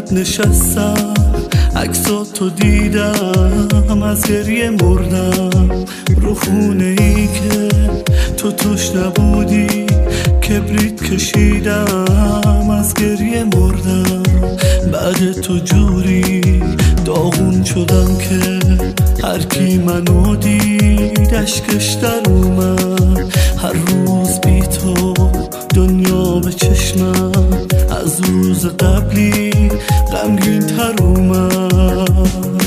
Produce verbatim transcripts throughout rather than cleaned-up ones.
نشستم عکساتو دیدم، از گریه مردم رو خونه ای که تو توش نبودی. کبریت کشیدم از گریه مردم، بعد تو جوری داغون شدم که هر کی منو دید اشکش در اومد. هر روز بی تو دنیا به چشمم از روز قبلی غمگین تر اومد.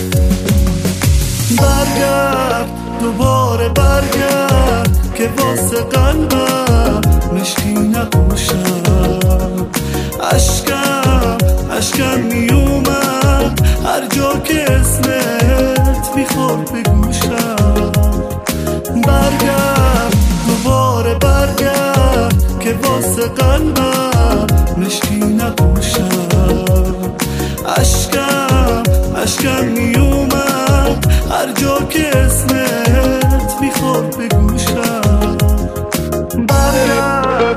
برگرد دوباره برگرد که واسه قلبم مشکی نباشم. اشکم اشکم می اومد هر جا که اسمت میخورد به گوشم. برگرد دوباره برگرد که واسه قلبم مشکی نباشم. اشکم اشکم می اومد هر جا که اسمت میخورد به گوشم. برگرد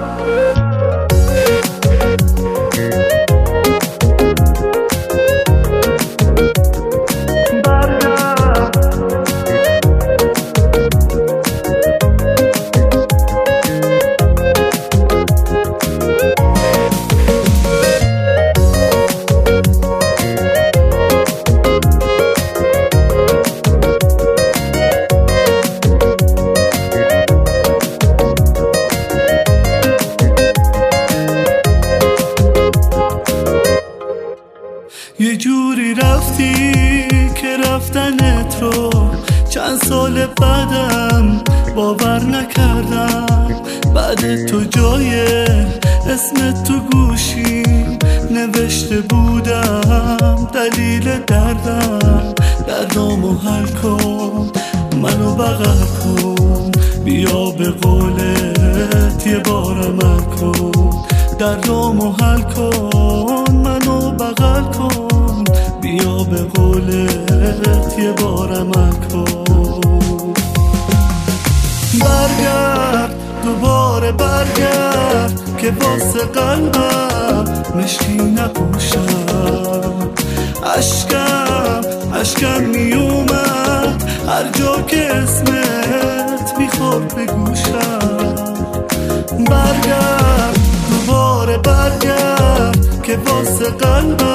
یه جوری رفتی که رفتنت رو چند سال بعدم باور نکردم. بعد تو جای اسمت تو گوشی نوشته بودم دلیل دردم. دردامو حل کن منو بغل کن، بیا به قولت یه بار عمل کن. دردامو حل کن منو بغل کن، بیا به قولت یه بار عمل کن. برگرد دوباره برگرد که واسه قلبم مشکی نباشم. اشکم اشکم می اومد هر جا که اسمت میخورد به گوشم. برگرد دوباره برگرد که واسه قلبم